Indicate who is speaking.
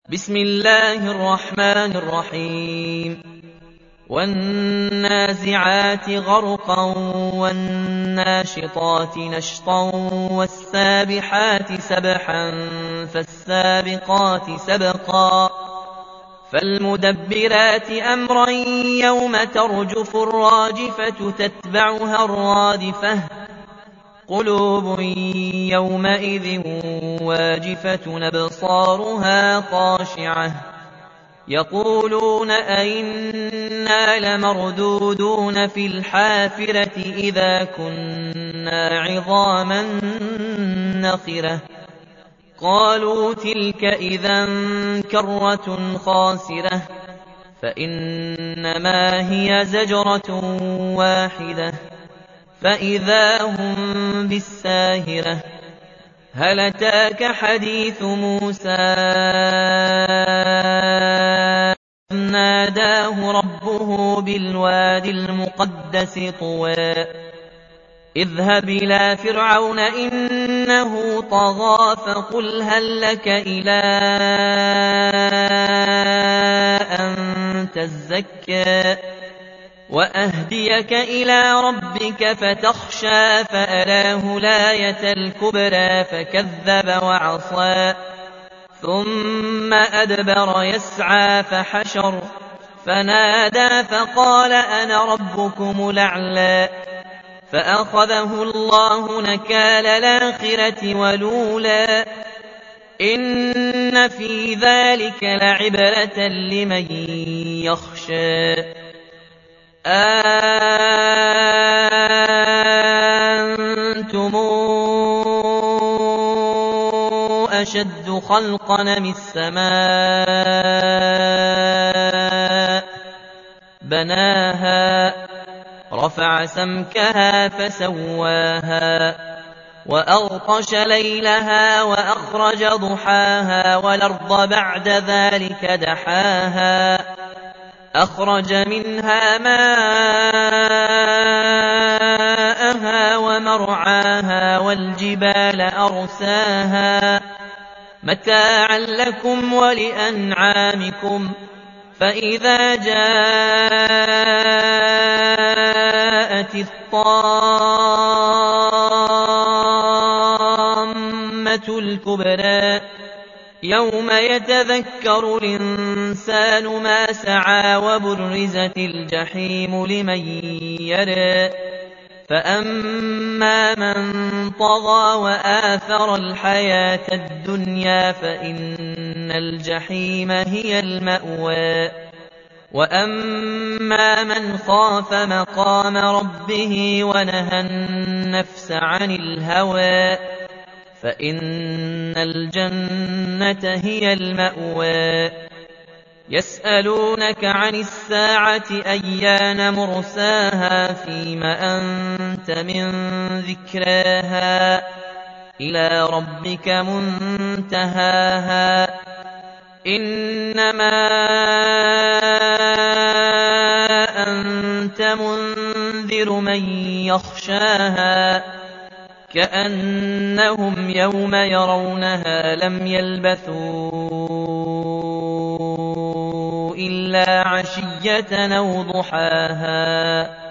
Speaker 1: بسم الله الرحمن الرحيم والنازعات غرقا والناشطات نشطا والسابحات سبحا فالسابقات سبقا فالمدبرات أمرا يوم ترجف الراجفة تتبعها الرادفة قلوب يومئذ واجفة أبصارها خاشعة يقولون أئنا لمردودون في الحافرة إذا كنا عظاما نخرة قالوا تلك إذا كرة خاسرة فإنما هي زجرة واحدة فإذا هم بالساهرة هل أتاك حديث موسى ناداه ربه بالوادي المقدس طوى اذهب إلى فرعون إنه طغى فقل هل لك إلى أن تزكى وأهديك إلى ربك فتخشى فأراه الآية الكبرى فكذب وعصى ثم أدبر يسعى فحشر فنادى فقال أنا ربكم الأعلى فأخذه الله نكال الآخرة والأولى إن في ذلك لعبرة لمن يخشى أأنتم أشد خلقا أم السماء بناها رفع سمكها فسواها وأغطش ليلها وأخرج ضحاها والأرض بعد ذلك دحاها أخرج منها ماءها ومرعاها والجبال أرساها متاعا لكم ولأنعامكم فإذا جاءت الطامة الكبرى يوم يتذكر الإنسان ما سعى وبرزت الجحيم لمن يرى فأما من طغى وآثر الحياة الدنيا فإن الجحيم هي المأوى وأما من خاف مقام ربه ونهى النفس عن الهوى فإن الجنة هي المأوى يسألونك عن الساعة أيان مرساها فيم أنت من ذكراها إلى ربك منتهاها إنما أنت منذر من يخشاها كأنهم يوم يرونها لم يلبثوا إلا عشية أو ضحاها